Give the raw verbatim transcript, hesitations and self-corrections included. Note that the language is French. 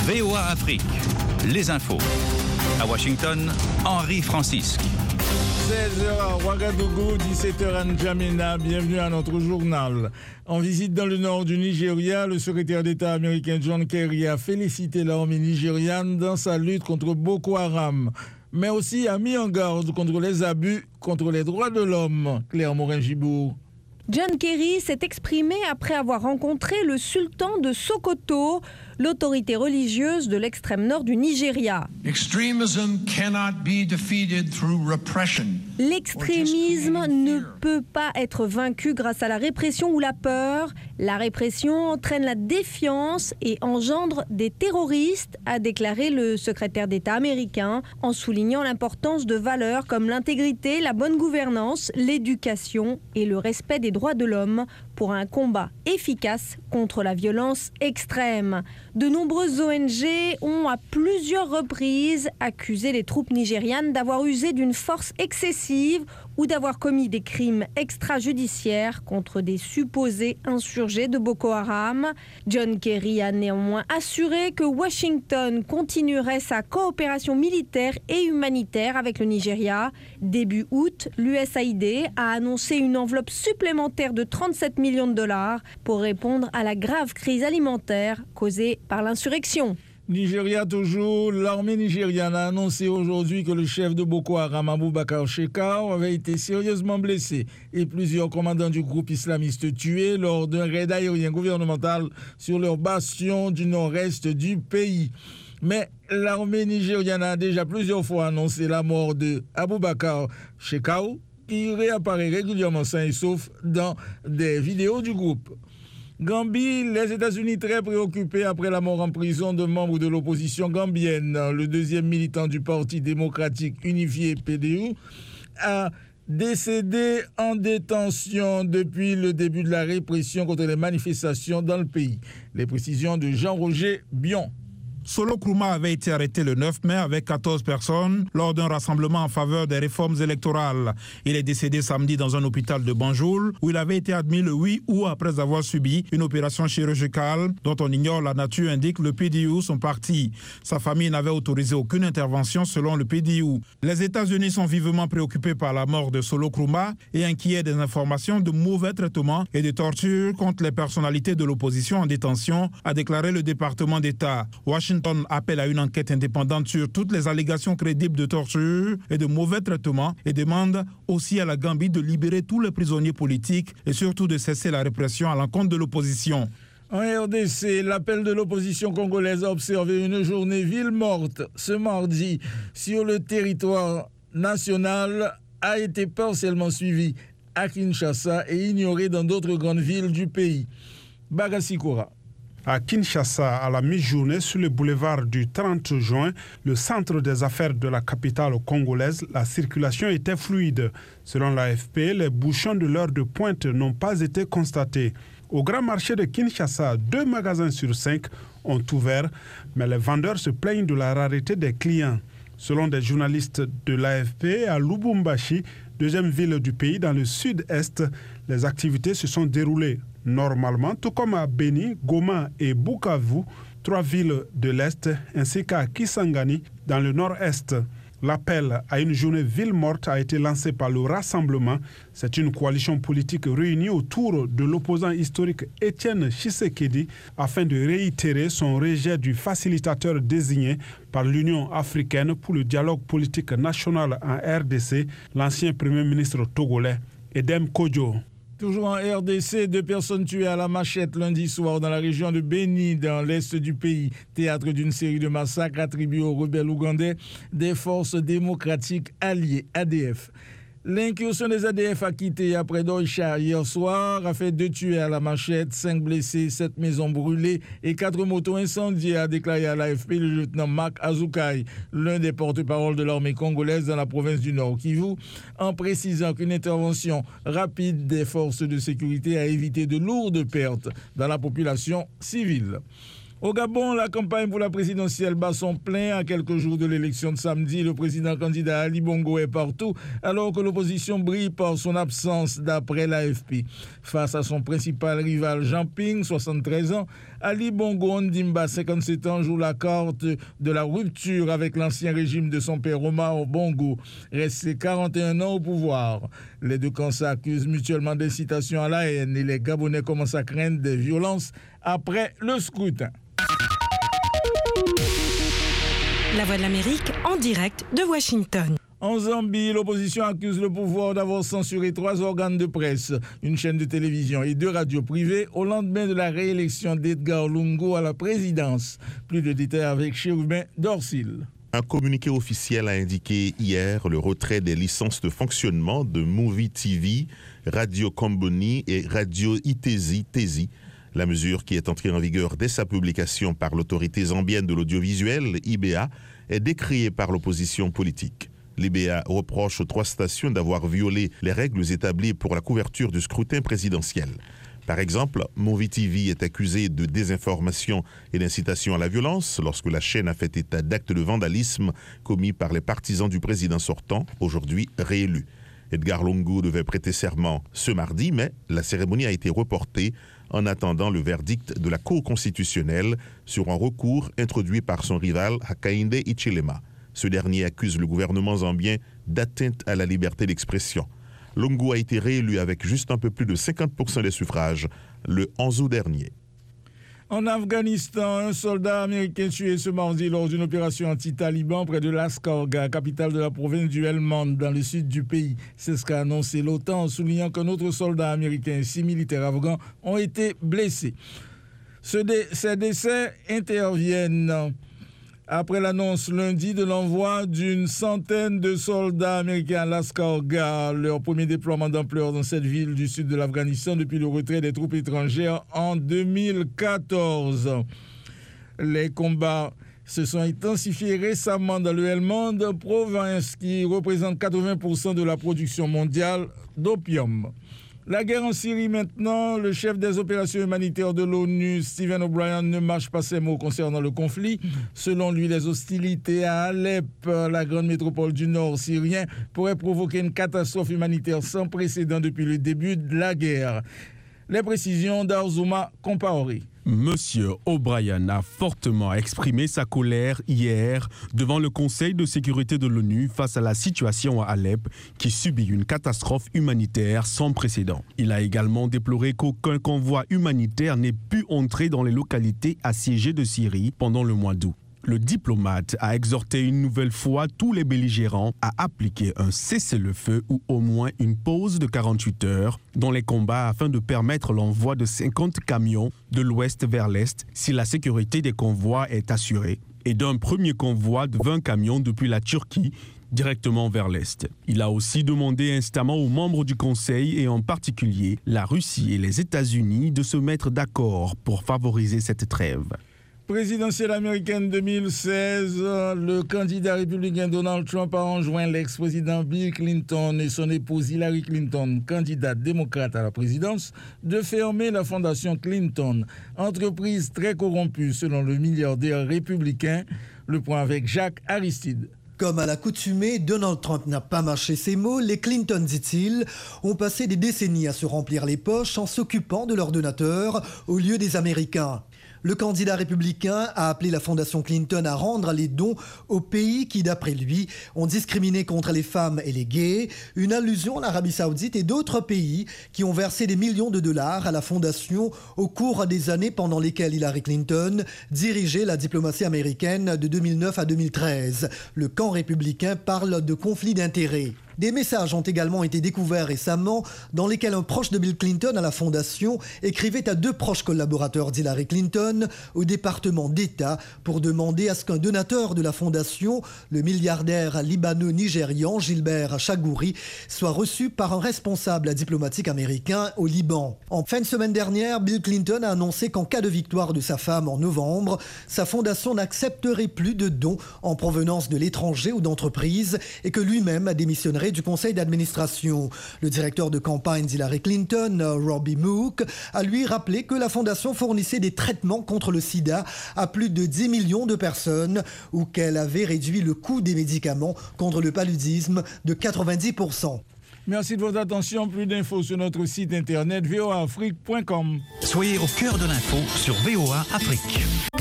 V O A Afrique, les infos. À Washington, Henri Francisque. seize heures à Ouagadougou, dix-sept heures à N'Djamena. Bienvenue à notre journal. En visite dans le nord du Nigeria, le secrétaire d'État américain John Kerry a félicité l'armée nigériane dans sa lutte contre Boko Haram, mais aussi a mis en garde contre les abus contre les droits de l'homme. Claire Morin-Gibourg. John Kerry s'est exprimé après avoir rencontré le sultan de Sokoto, l'autorité religieuse de l'extrême nord du Nigeria. L'extrémisme ne peut pas être vaincu grâce à la répression ou la peur. La répression entraîne la défiance et engendre des terroristes, a déclaré le secrétaire d'État américain, en soulignant l'importance de valeurs comme l'intégrité, la bonne gouvernance, l'éducation et le respect des droits de l'homme pour un combat efficace contre la violence extrême. De nombreuses O N G ont à plusieurs reprises accusé les troupes nigérianes d'avoir usé d'une force excessive ou d'avoir commis des crimes extrajudiciaires contre des supposés insurgés de Boko Haram. John Kerry a néanmoins assuré que Washington continuerait sa coopération militaire et humanitaire avec le Nigeria. Début août, l'U S A I D a annoncé une enveloppe supplémentaire de trente-sept millions de dollars pour répondre à la grave crise alimentaire causée par l'insurrection. Nigeria toujours, l'armée nigériane a annoncé aujourd'hui que le chef de Boko Haram, Abubakar Shekau, avait été sérieusement blessé et plusieurs commandants du groupe islamiste tués lors d'un raid aérien gouvernemental sur leur bastion du nord-est du pays. Mais l'armée nigériane a déjà plusieurs fois annoncé la mort de Abubakar Shekau, qui réapparaît régulièrement sain et sauf dans des vidéos du groupe. Gambie, les États-Unis très préoccupés après la mort en prison de membres de l'opposition gambienne. Le deuxième militant du Parti démocratique unifié P D U a décédé en détention depuis le début de la répression contre les manifestations dans le pays. Les précisions de Jean-Roger Bion. Solo Nkrumah avait été arrêté le neuf mai avec quatorze personnes lors d'un rassemblement en faveur des réformes électorales. Il est décédé samedi dans un hôpital de Banjul où il avait été admis le huit août après avoir subi une opération chirurgicale dont on ignore la nature, indique le P D U, son parti. Sa famille n'avait autorisé aucune intervention selon le P D U. Les États-Unis sont vivement préoccupés par la mort de Solo Nkrumah et inquiets des informations de mauvais traitements et de torture contre les personnalités de l'opposition en détention, a déclaré le département d'État. Washington appelle à une enquête indépendante sur toutes les allégations crédibles de torture et de mauvais traitements et demande aussi à la Gambie de libérer tous les prisonniers politiques et surtout de cesser la répression à l'encontre de l'opposition. En R D C, l'appel de l'opposition congolaise a observé une journée ville morte ce mardi sur le territoire national a été partiellement suivi à Kinshasa et ignoré dans d'autres grandes villes du pays. Bagassi Koura. À Kinshasa, à la mi-journée, sur le boulevard du trente juin, le centre des affaires de la capitale congolaise, la circulation était fluide. Selon l'A F P, les bouchons de l'heure de pointe n'ont pas été constatés. Au grand marché de Kinshasa, deux magasins sur cinq ont ouvert, mais les vendeurs se plaignent de la rareté des clients. Selon des journalistes de l'A F P, à Lubumbashi, deuxième ville du pays dans le sud-est, les activités se sont déroulées normalement, tout comme à Beni, Goma et Bukavu, trois villes de l'Est, ainsi qu'à Kisangani, dans le nord-est. L'appel à une journée ville morte a été lancé par le Rassemblement. C'est une coalition politique réunie autour de l'opposant historique Étienne Tshisekedi afin de réitérer son rejet du facilitateur désigné par l'Union africaine pour le dialogue politique national en R D C, l'ancien premier ministre togolais Edem Kodjo. Toujours en R D C, deux personnes tuées à la machette lundi soir dans la région de Beni, dans l'est du pays, théâtre d'une série de massacres attribués aux rebelles ougandais des forces démocratiques alliées A D F. L'incursion des A D F a quitté après Doïcha hier soir a fait deux tués à la machette, cinq blessés, sept maisons brûlées et quatre motos incendiées, a déclaré à l'A F P le lieutenant Marc Azukai, l'un des porte-parole de l'armée congolaise dans la province du Nord Kivu, en précisant qu'une intervention rapide des forces de sécurité a évité de lourdes pertes dans la population civile. Au Gabon, la campagne pour la présidentielle bat son plein. À quelques jours de l'élection de samedi, le président candidat Ali Bongo est partout, alors que l'opposition brille par son absence, d'après l'A F P. Face à son principal rival Jean Ping, soixante-treize ans, Ali Bongo Ondimba, cinquante-sept ans, joue la carte de la rupture avec l'ancien régime de son père Omar Bongo, resté quarante et un ans au pouvoir. Les deux camps s'accusent mutuellement d'incitation à la haine et les Gabonais commencent à craindre des violences après le scrutin. La Voix de l'Amérique en direct de Washington. En Zambie, l'opposition accuse le pouvoir d'avoir censuré trois organes de presse, une chaîne de télévision et deux radios privées au lendemain de la réélection d'Edgar Lungu à la présidence. Plus de détails avec Chérubin Dorsil. Un communiqué officiel a indiqué hier le retrait des licences de fonctionnement de Movie T V, Radio Comboni et Radio Itezi Tezi. La mesure, qui est entrée en vigueur dès sa publication par l'autorité zambienne de l'audiovisuel, I B A, est décriée par l'opposition politique. L'I B A reproche aux trois stations d'avoir violé les règles établies pour la couverture du scrutin présidentiel. Par exemple, Movie T V est accusée de désinformation et d'incitation à la violence lorsque la chaîne a fait état d'actes de vandalisme commis par les partisans du président sortant, aujourd'hui réélu. Edgar Lungu devait prêter serment ce mardi, mais la cérémonie a été reportée en attendant le verdict de la Cour constitutionnelle sur un recours introduit par son rival Hakainde Hichilema. Ce dernier accuse le gouvernement zambien d'atteinte à la liberté d'expression. Lungu a été réélu avec juste un peu plus de cinquante pour cent des suffrages le onze août dernier. En Afghanistan, un soldat américain tué ce mardi lors d'une opération anti-Taliban près de Laskargah, capitale de la province du Helmand, dans le sud du pays. C'est ce qu'a annoncé l'OTAN, en soulignant qu'un autre soldat américain et six militaires afghans ont été blessés. Ce dé- ces décès interviennent après l'annonce lundi de l'envoi d'une centaine de soldats américains à Laskargah, leur premier déploiement d'ampleur dans cette ville du sud de l'Afghanistan depuis le retrait des troupes étrangères en deux mille quatorze. Les combats se sont intensifiés récemment dans le Helmand, province qui représente quatre-vingts pour cent de la production mondiale d'opium. La guerre en Syrie maintenant, le chef des opérations humanitaires de l'ONU, Stephen O'Brien, ne mâche pas ses mots concernant le conflit. Selon lui, les hostilités à Alep, la grande métropole du nord syrien, pourraient provoquer une catastrophe humanitaire sans précédent depuis le début de la guerre. Les précisions d'Arzouma Compaoré. Monsieur O'Brien a fortement exprimé sa colère hier devant le Conseil de sécurité de l'ONU face à la situation à Alep qui subit une catastrophe humanitaire sans précédent. Il a également déploré qu'aucun convoi humanitaire n'ait pu entrer dans les localités assiégées de Syrie pendant le mois d'août. Le diplomate a exhorté une nouvelle fois tous les belligérants à appliquer un cessez-le-feu ou au moins une pause de quarante-huit heures dans les combats afin de permettre l'envoi de cinquante camions de l'ouest vers l'est si la sécurité des convois est assurée et d'un premier convoi de vingt camions depuis la Turquie directement vers l'est. Il a aussi demandé instamment aux membres du Conseil et en particulier la Russie et les États-Unis de se mettre d'accord pour favoriser cette trêve. Présidentielle américaine deux mille seize, le candidat républicain Donald Trump a enjoint l'ex-président Bill Clinton et son épouse Hillary Clinton, candidate démocrate à la présidence, de fermer la fondation Clinton, entreprise très corrompue selon le milliardaire républicain. Le point avec Jacques Aristide. Comme à l'accoutumée, Donald Trump n'a pas mâché ses mots. Les Clinton, dit-il, ont passé des décennies à se remplir les poches en s'occupant de leurs donateurs au lieu des Américains. Le candidat républicain a appelé la fondation Clinton à rendre les dons aux pays qui, d'après lui, ont discriminé contre les femmes et les gays, une allusion à l'Arabie Saoudite et d'autres pays qui ont versé des millions de dollars à la fondation au cours des années pendant lesquelles Hillary Clinton dirigeait la diplomatie américaine de deux mille neuf à deux mille treize. Le camp républicain parle de conflit d'intérêts. Des messages ont également été découverts récemment dans lesquels un proche de Bill Clinton à la fondation écrivait à deux proches collaborateurs d'Hillary Clinton au département d'État pour demander à ce qu'un donateur de la fondation, le milliardaire libano-nigérian Gilbert Chagouri, soit reçu par un responsable diplomatique américain au Liban. En fin de semaine dernière, Bill Clinton a annoncé qu'en cas de victoire de sa femme en novembre, sa fondation n'accepterait plus de dons en provenance de l'étranger ou d'entreprises et que lui-même démissionnerait congrès du conseil d'administration. Le directeur de campagne d'Hillary Clinton, Robbie Mook, a lui rappelé que la fondation fournissait des traitements contre le sida à plus de dix millions de personnes ou qu'elle avait réduit le coût des médicaments contre le paludisme de quatre-vingt-dix pour cent. Merci de votre attention. Plus d'infos sur notre site internet v o a afrique point com. Soyez au cœur de l'info sur V O A Afrique.